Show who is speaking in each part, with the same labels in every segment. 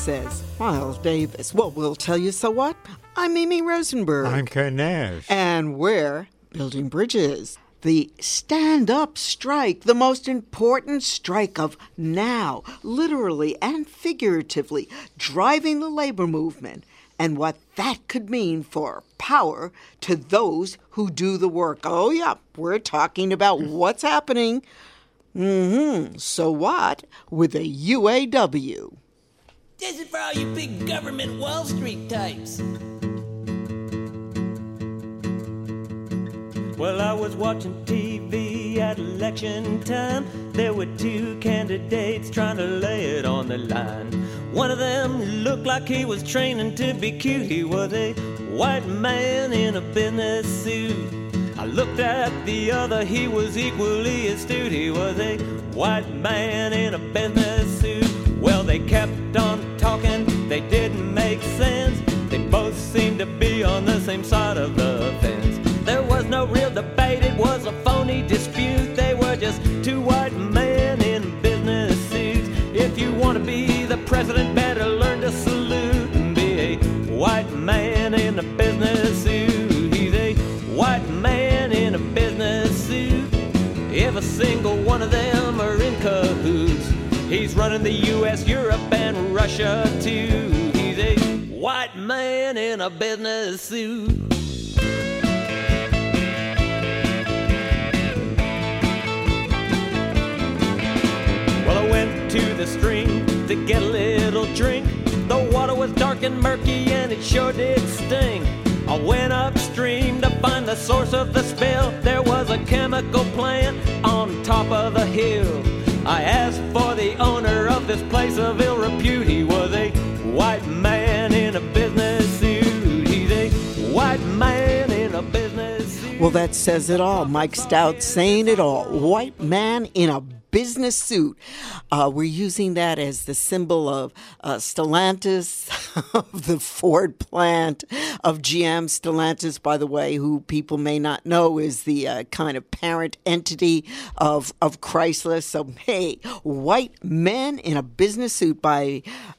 Speaker 1: says Miles Davis. Well, we'll tell you so what. I'm Mimi Rosenberg.
Speaker 2: I'm Ken Nash.
Speaker 1: And we're building bridges. The stand-up strike, the most important strike of now, literally and figuratively, driving the labor movement, and what that could mean for power to those who do the work. Oh, yeah, we're talking about what's happening. So what with a UAW?
Speaker 3: This is for all you big government Wall Street types. Well, I was watching TV at election time. There were two candidates trying to lay it on the line. One of them looked like he was training to be cute. He was a white man in a business suit. I looked at the other, he was equally astute. He was a white man in a business suit. Well, they kept on talking, they didn't make sense. They both seemed to be on the same side of the fence. There was no real debate, it was a phony dispute. They were just two white men in business suits. If you want to be the president, better learn to salute and be a white man in a business suit. He's a white man in a business suit. Every single one of them are in cahoots. He's running the U.S., Europe, and Russia too. He's a white man in a business suit. I went to the stream to get a little drink. The water was dark and murky and it sure did sting. I went upstream to find the source of the spill. There was a chemical plant on top of the hill. I asked for the owner of this place of ill repute. He was a white man in a business suit. He's a white man in a business suit.
Speaker 1: Well, that says it all. Mike Stout saying it all. White man in a business suit. We're using that as the symbol of Stellantis, of the Ford plant, of GM. Stellantis, by the way, who people may not know, is the kind of parent entity of Chrysler. So, hey, white men in a business suit by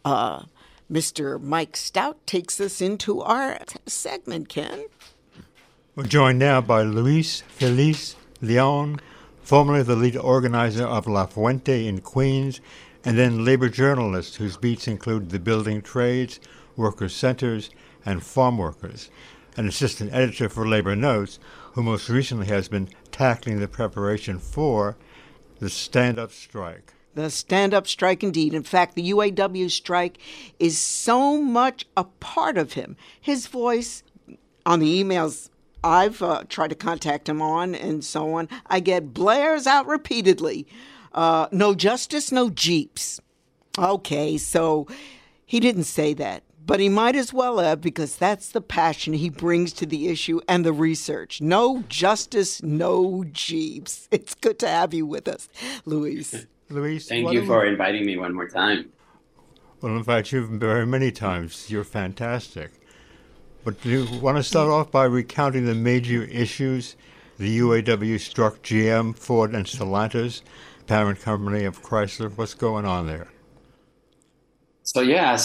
Speaker 1: Mr. Mike Stout takes us into our segment, Ken.
Speaker 2: We're joined now by Luis Feliz Leon, formerly the lead organizer of La Fuente in Queens, and then labor journalist whose beats include the building trades, workers' centers, and farm workers, an assistant editor for Labor Notes, who most recently has been tackling the preparation for the stand-up strike.
Speaker 1: The stand-up strike, indeed. In fact, the UAW strike is so much a part of him. His voice on the emails I've tried to contact him on and so on, I get blares out repeatedly. No justice, no Jeeps. Okay, so he didn't say that, but he might as well have, because that's the passion he brings to the issue and the research. No justice, no Jeeps. It's good to have you with us, Luis.
Speaker 2: Luis,
Speaker 4: thank you for inviting me one more time.
Speaker 2: Well, I'll invite you very many times. You're fantastic. But do you want to start off by recounting the major issues the UAW struck GM, Ford, and Stellantis, parent company of Chrysler? What's going on there?
Speaker 4: So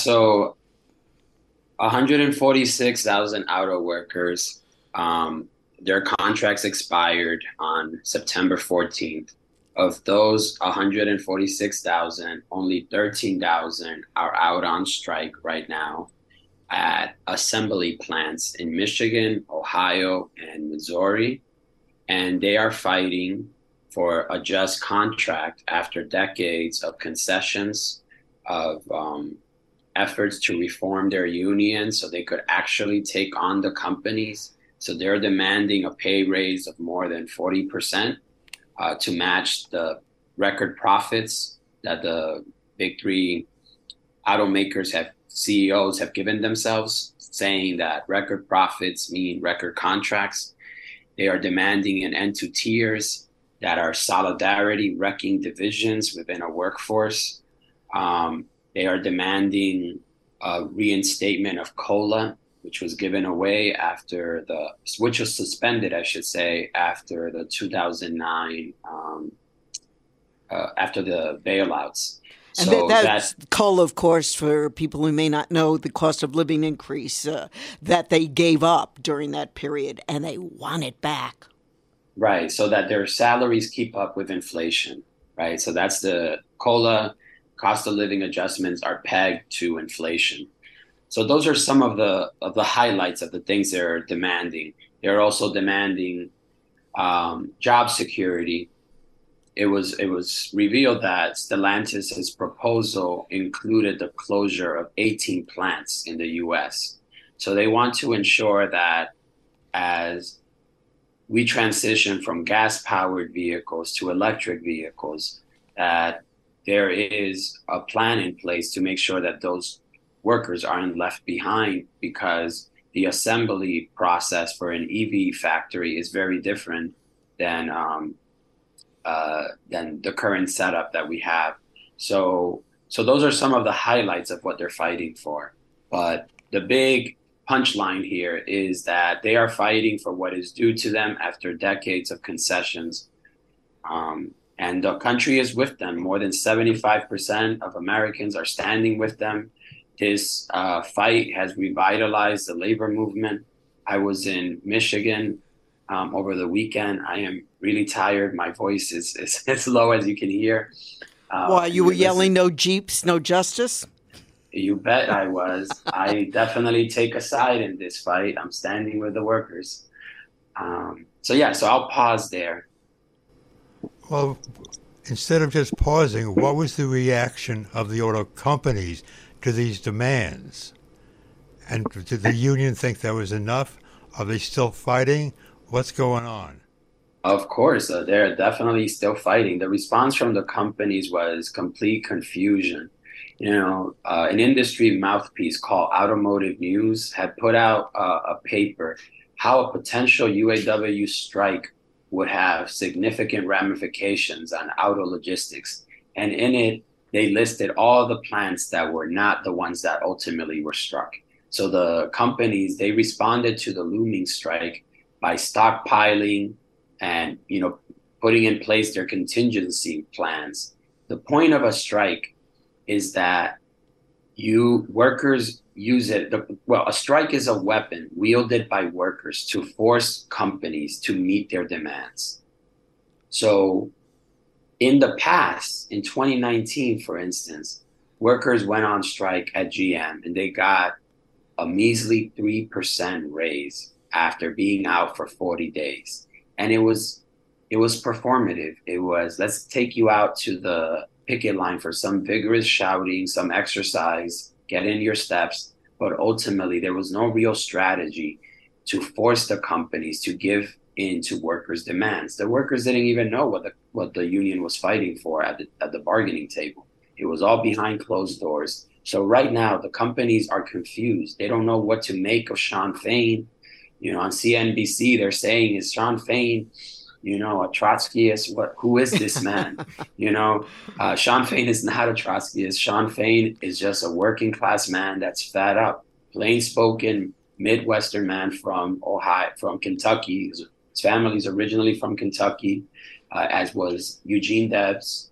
Speaker 4: 146,000 auto workers, their contracts expired on September 14th. Of those 146,000, only 13,000 are out on strike right now at assembly plants in Michigan, Ohio, and Missouri. And they are fighting for a just contract after decades of concessions, of efforts to reform their union so they could actually take on the companies. So they're demanding a pay raise of more than 40% to match the record profits that the big three automakers CEOs have given themselves, saying that record profits mean record contracts. They are demanding an end to tiers that are solidarity wrecking divisions within a workforce. They are demanding a reinstatement of COLA, which was given away which was suspended, I should say, after the 2009, after the bailouts.
Speaker 1: And
Speaker 4: So
Speaker 1: that's COLA, of course, for people who may not know, the cost of living increase that they gave up during that period, and they want it back.
Speaker 4: right, so that their salaries keep up with inflation, right? So that's the COLA, cost of living adjustments are pegged to inflation. So those are some of the highlights of the things they're demanding. They're also demanding job security. It was revealed that Stellantis's proposal included the closure of 18 plants in the U.S. So they want to ensure that as we transition from gas-powered vehicles to electric vehicles, that there is a plan in place to make sure that those workers aren't left behind, because the assembly process for an EV factory is very different than the current setup that we have. So those are some of the highlights of what they're fighting for. But the big punchline here is that they are fighting for what is due to them after decades of concessions. And the country is with them. More than 75% of Americans are standing with them. This fight has revitalized the labor movement. I was in Michigan over the weekend. I am really tired. My voice is as low as you can hear.
Speaker 1: Why, you were yelling, "No Jeeps, no justice"?
Speaker 4: You bet I was. I definitely take a side in this fight. I'm standing with the workers. So I'll pause there.
Speaker 2: Well, instead of just pausing, what was the reaction of the auto companies to these demands? And did the union think that was enough? Are they still fighting? What's going on?
Speaker 4: Of course, they're definitely still fighting. The response from the companies was complete confusion. An industry mouthpiece called Automotive News had put out a paper, how a potential UAW strike would have significant ramifications on auto logistics. And in it, they listed all the plants that were not the ones that ultimately were struck. So the companies, they responded to the looming strike by stockpiling and, putting in place their contingency plans. The point of a strike is that workers use it. A strike is a weapon wielded by workers to force companies to meet their demands. So in the past, in 2019, for instance, workers went on strike at GM and they got a measly 3% raise after being out for 40 days. And it was performative. It was, let's take you out to the picket line for some vigorous shouting, some exercise, get in your steps. But ultimately, there was no real strategy to force the companies to give in to workers' demands. The workers didn't even know what the union was fighting for at the bargaining table. It was all behind closed doors. So right now, the companies are confused. They don't know what to make of Shawn Fain. On CNBC, they're saying, is Shawn Fain, a Trotskyist? Who is this man? Shawn Fain is not a Trotskyist. Shawn Fain is just a working class man that's fed up, plain spoken Midwestern man from Ohio, from Kentucky. His family's originally from Kentucky, as was Eugene Debs.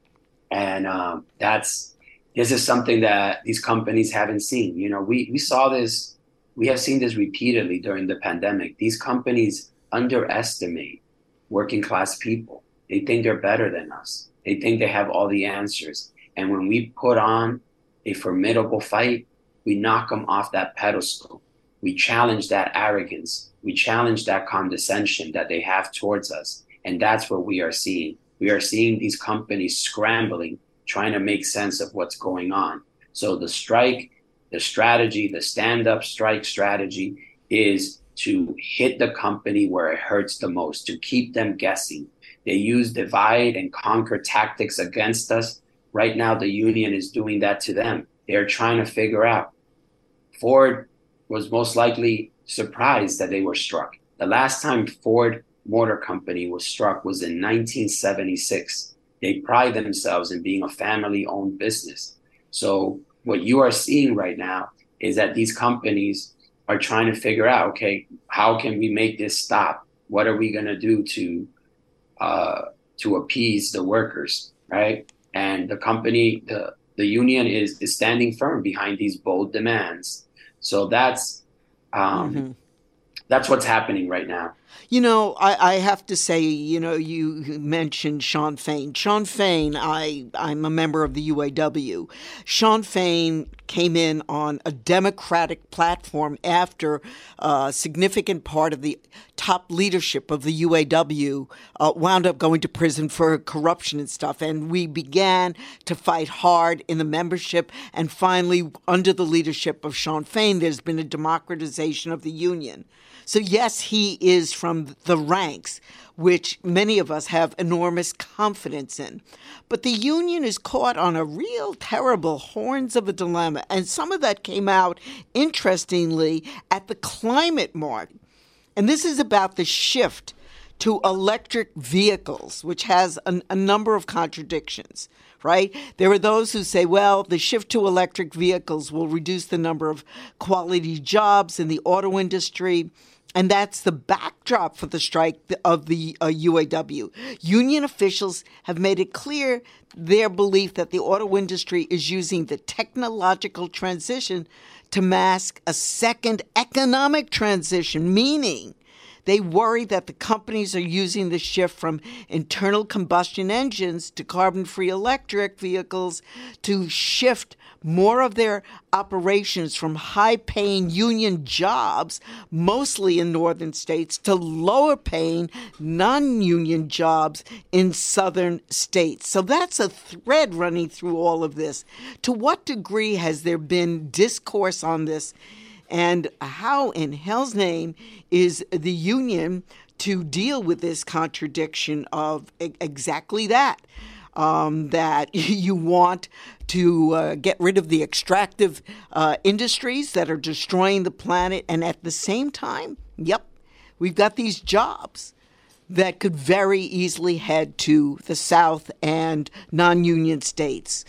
Speaker 4: And this is something that these companies haven't seen. We saw this. We have seen this repeatedly during the pandemic. These companies underestimate working class people. They think they're better than us. They think they have all the answers. And when we put on a formidable fight, we knock them off that pedestal. We challenge that arrogance. We challenge that condescension that they have towards us. And that's what we are seeing. We are seeing these companies scrambling, trying to make sense of what's going on. So the strike, the strategy, the stand-up strike strategy is to hit the company where it hurts the most, to keep them guessing. They use divide and conquer tactics against us. Right now, the union is doing that to them. They're trying to figure out. Ford was most likely surprised that they were struck. The last time Ford Motor Company was struck was in 1976. They pride themselves in being a family-owned business. So what you are seeing right now is that these companies are trying to figure out, okay, how can we make this stop? What are we going to do to appease the workers, right? and the company, the union is standing firm behind these bold demands. So
Speaker 1: Mm-hmm.
Speaker 4: that's what's happening right now.
Speaker 1: I have to say, you mentioned Sean Fain. Sean Fain, I'm a member of the UAW. Sean Fain came in on a Democratic platform after a significant part of the top leadership of the UAW wound up going to prison for corruption and stuff. And we began to fight hard in the membership. And finally, under the leadership of Sean Fain, there's been a democratization of the union. So yes, he is from the ranks, which many of us have enormous confidence in. But the union is caught on a real terrible horns of a dilemma. And some of that came out, interestingly, at the climate march. And this is about the shift to electric vehicles, which has a number of contradictions, right? There are those who say, well, the shift to electric vehicles will reduce the number of quality jobs in the auto industry. And that's the backdrop for the strike of the UAW. Union officials have made it clear their belief that the auto industry is using the technological transition to mask a second economic transition, meaning they worry that the companies are using the shift from internal combustion engines to carbon-free electric vehicles to shift more of their operations from high-paying union jobs, mostly in northern states, to lower-paying non-union jobs in southern states. So that's a thread running through all of this. To what degree has there been discourse on this? And how in hell's name is the union to deal with this contradiction of exactly that? That you want to get rid of the extractive industries that are destroying the planet. And at the same time, we've got these jobs that could very easily head to the South and non-union states.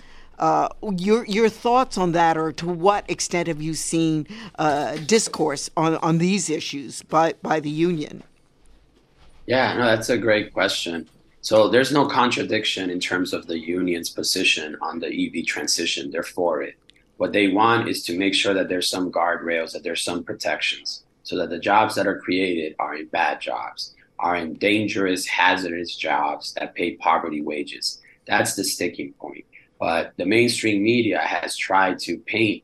Speaker 1: Your thoughts on that, or to what extent have you seen discourse on these issues by the union?
Speaker 4: Yeah, no, that's a great question. So there's no contradiction in terms of the union's position on the EV transition. They're for it. What they want is to make sure that there's some guardrails, that there's some protections, so that the jobs that are created are in bad jobs, are in dangerous, hazardous jobs that pay poverty wages. That's the sticking point. But the mainstream media has tried to paint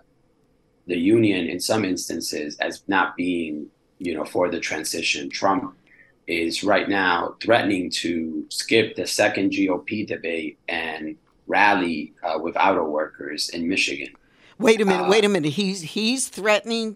Speaker 4: the union in some instances as not being, for the transition. Trump is right now threatening to skip the second GOP debate and rally with auto workers in Michigan.
Speaker 1: Wait a minute. He's threatening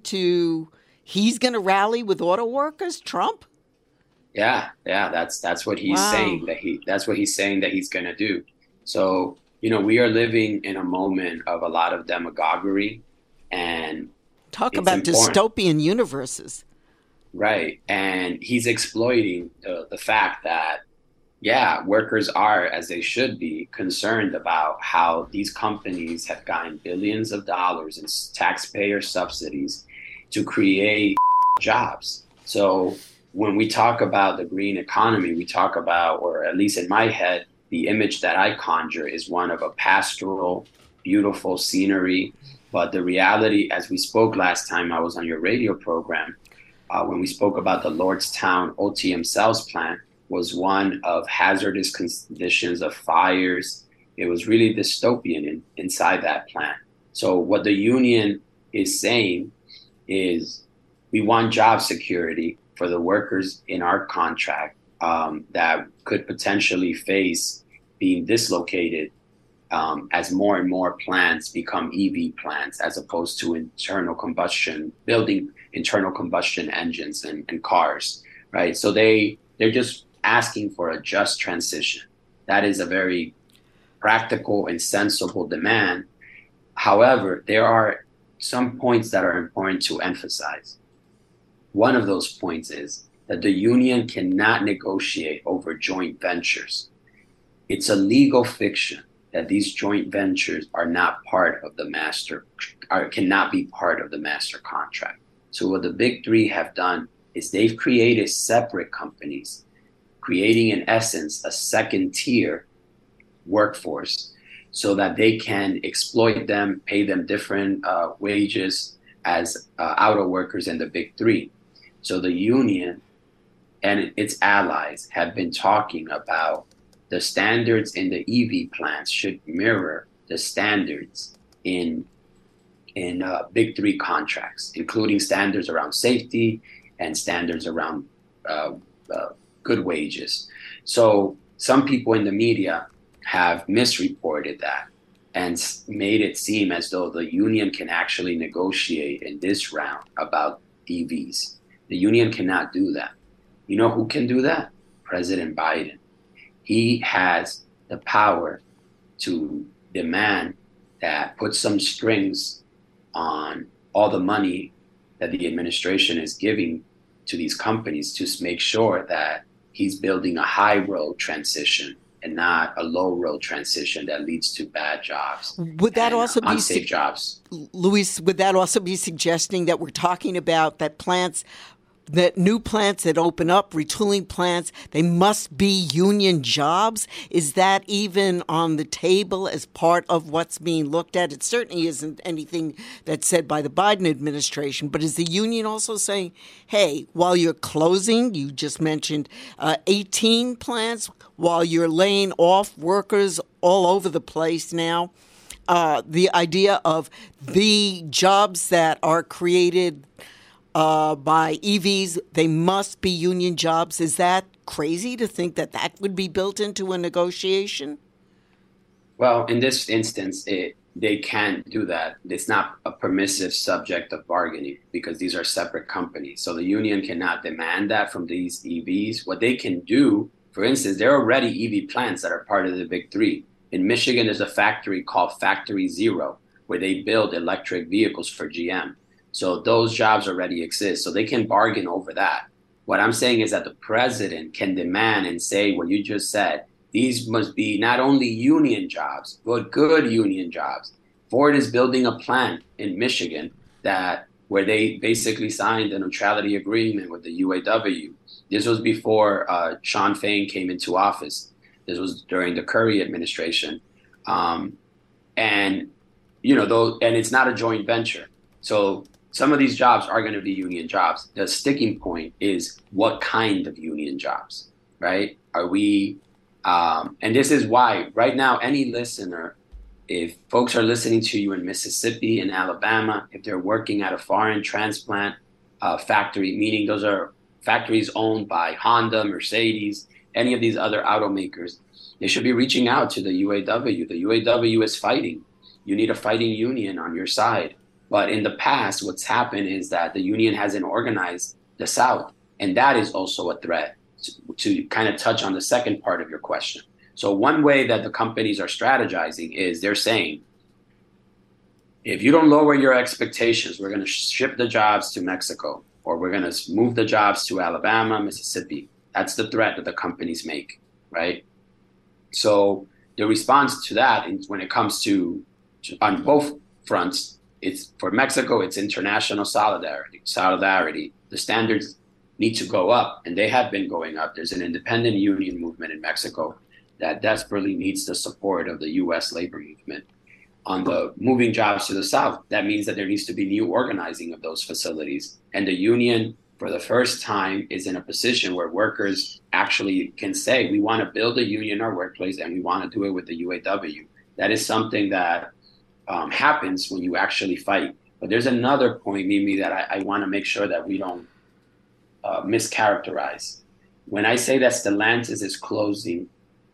Speaker 1: he's going to rally with auto workers, Trump?
Speaker 4: Yeah. That's what he's saying that's what he's saying that he's going to do. So, we are living in a moment of a lot of demagoguery, and
Speaker 1: talk about dystopian universes.
Speaker 4: Right. And he's exploiting the fact that, workers are, as they should be, concerned about how these companies have gotten billions of dollars in taxpayer subsidies to create jobs. So when we talk about the green economy, we talk about, or at least in my head, the image that I conjure is one of a pastoral, beautiful scenery. But the reality, as we spoke last time I was on your radio program, when we spoke about the Lordstown OTM cells plant, was one of hazardous conditions, of fires. It was really dystopian inside that plant. So what the union is saying is we want job security for the workers in our contract that could potentially face being dislocated as more and more plants become EV plants, as opposed to building internal combustion engines and cars, right? So they're just asking for a just transition. That is a very practical and sensible demand. However, there are some points that are important to emphasize. One of those points is that the union cannot negotiate over joint ventures. It's a legal fiction that these joint ventures are not part of the cannot be part of the master contract. So what the big three have done is they've created separate companies, creating in essence a second tier workforce so that they can exploit them, pay them different wages as auto workers in the big three. So the union and its allies have been talking about the standards in the EV plants should mirror the standards in big three contracts, including standards around safety and standards around good wages. So some people in the media have misreported that and made it seem as though the union can actually negotiate in this round about EVs. The union cannot do that. You know who can do that? President Biden. He has the power to demand that, put some strings on all the money that the administration is giving to these companies to make sure that he's building a high road transition and not a low road transition that leads to bad jobs.
Speaker 1: Would that also be
Speaker 4: unsafe jobs?
Speaker 1: Luis, would that also be suggesting that we're talking about that new plants that open up, retooling plants, they must be union jobs? Is that even on the table as part of what's being looked at? It certainly isn't anything that's said by the Biden administration, but is the union also saying, hey, while you're closing, you just mentioned 18 plants, while you're laying off workers all over the place now, the idea of the jobs that are created by EVs, they must be union jobs. Is that crazy to think that that would be built into a negotiation?
Speaker 4: Well, in this instance, they can't do that. It's not a permissive subject of bargaining because these are separate companies. So the union cannot demand that from these EVs. What they can do, for instance, there are already EV plants that are part of the big three. In Michigan, there's a factory called Factory Zero where they build electric vehicles for GM. So those jobs already exist. So they can bargain over that. What I'm saying is that the president can demand and say what you just said. These must be not only union jobs, but good union jobs. Ford is building a plant in Michigan where they basically signed a neutrality agreement with the UAW. This was before Sean Fain came into office. This was during the Curry administration. And it's not a joint venture. So some of these jobs are going to be union jobs. The sticking point is what kind of union jobs, right? Are we, and this is why right now, any listener, if folks are listening to you in Mississippi, in Alabama, if they're working at a foreign transplant factory, meaning those are factories owned by Honda, Mercedes, any of these other automakers, they should be reaching out to the UAW. The UAW is fighting. You need a fighting union on your side. But in the past, what's happened is that the union hasn't organized the South. And that is also a threat to kind of touch on the second part of your question. So one way that the companies are strategizing is they're saying, if you don't lower your expectations, we're going to ship the jobs to Mexico, or we're going to move the jobs to Alabama, Mississippi. That's the threat that the companies make, right? So the response to that, when it comes to on both fronts, it's for Mexico, it's international solidarity. The standards need to go up, and they have been going up. There's an independent union movement in Mexico that desperately needs the support of the U.S. labor movement. On the moving jobs to the South, that means that there needs to be new organizing of those facilities. And the union, for the first time, is in a position where workers actually can say, we want to build a union in our workplace, and we want to do it with the UAW. That is something that happens when you actually fight. But there's another point, Mimi, that I want to make sure that we don't mischaracterize. When I say that Stellantis is closing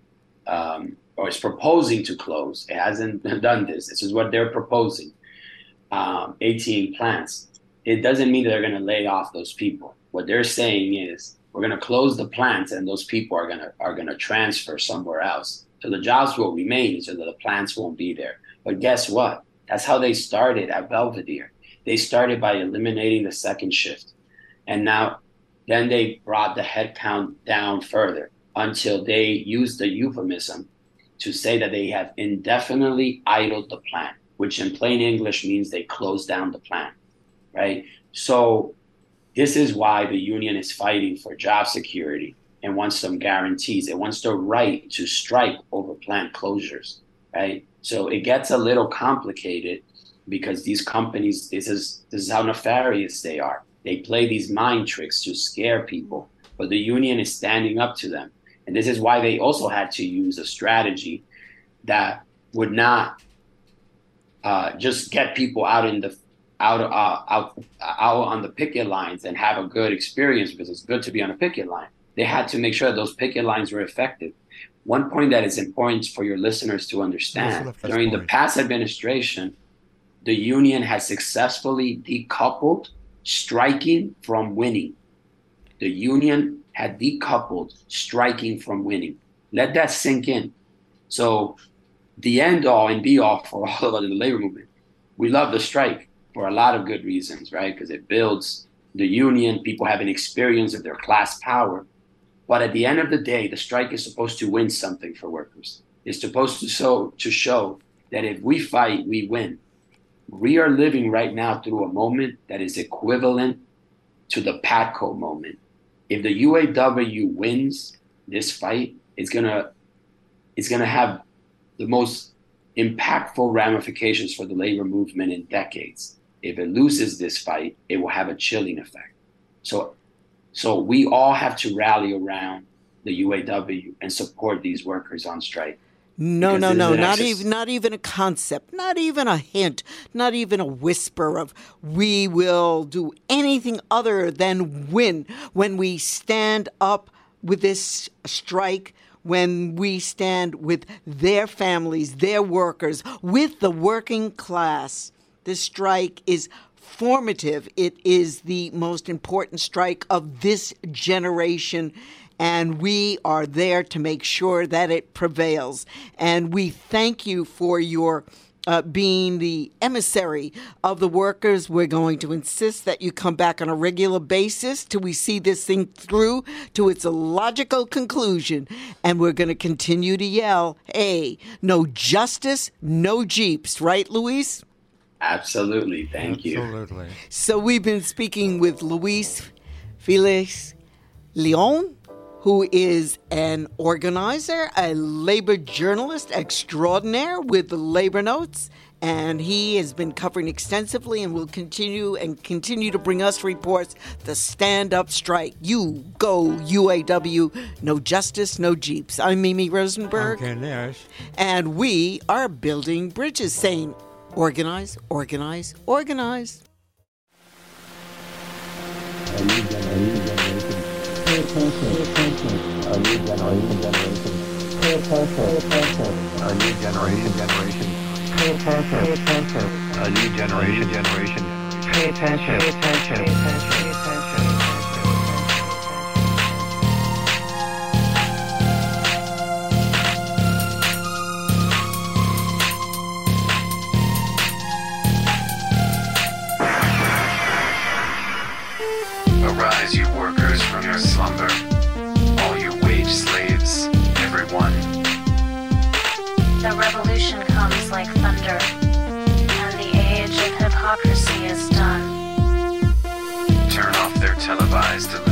Speaker 4: or is proposing to close, it hasn't done this. This is what they're proposing, 18 plants. It doesn't mean that they're going to lay off those people. What they're saying is we're going to close the plants and those people are going to transfer somewhere else. So the jobs will remain, so that the plants won't be there. But guess what? That's how they started at Belvedere. They started by eliminating the second shift. And then they brought the headcount down further until they used the euphemism to say that they have indefinitely idled the plant, which in plain English means they closed down the plant, right? So this is why the union is fighting for job security. and wants some guarantees. It wants the right to strike over plant closures, right? So it gets a little complicated because these companies, this is how nefarious they are. They play these mind tricks to scare people, but the union is standing up to them. And this is why they also had to use a strategy that would not just get people out on the picket lines and have a good experience, because it's good to be on a picket line. They had to make sure those picket lines were effective. One point that is important for your listeners to understand, during the past administration, the union has successfully decoupled striking from winning. The union had decoupled striking from winning. Let that sink in. So the end all and be all for all of us in the labor movement, we love the strike for a lot of good reasons, right? Because it builds the union, people have an experience of their class power. But at the end of the day, the strike is supposed to win something for workers. It's supposed to show that if we fight, we win. We are living right now through a moment that is equivalent to the PATCO moment. If the UAW wins this fight, it's gonna have the most impactful ramifications for the labor movement in decades. If it loses this fight, it will have a chilling effect. So we all have to rally around the UAW and support these workers on strike.
Speaker 1: No, not even a concept, not even a hint, not even a whisper of we will do anything other than win when we stand up with this strike, when we stand with their families, their workers, with the working class. This strike is formative. It is the most important strike of this generation, and we are there to make sure that it prevails. And we thank you for your being the emissary of the workers. We're going to insist that you come back on a regular basis till we see this thing through to its logical conclusion. And we're going to continue to yell, hey, no justice, no Jeeps. Right, Luis?
Speaker 4: Absolutely. Thank you.
Speaker 2: Absolutely.
Speaker 1: So we've been speaking with Luis Felix Leon, who is an organizer, a labor journalist extraordinaire with Labor Notes, and he has been covering extensively and will continue to bring us reports. The stand-up strike. You go UAW. No justice, no Jeeps. I'm Mimi Rosenberg.
Speaker 2: I'm Ken Nash.
Speaker 1: And we are building bridges, saying organize, organize, organize.
Speaker 5: A new generation. Pay attention. A new generation. Pay attention. A new generation. Pay attention. A new generation. Pay attention.
Speaker 6: Arise, you workers, from your slumber, all you wage slaves, everyone.
Speaker 7: The revolution comes like thunder, and the age of hypocrisy is done.
Speaker 6: Turn off their televised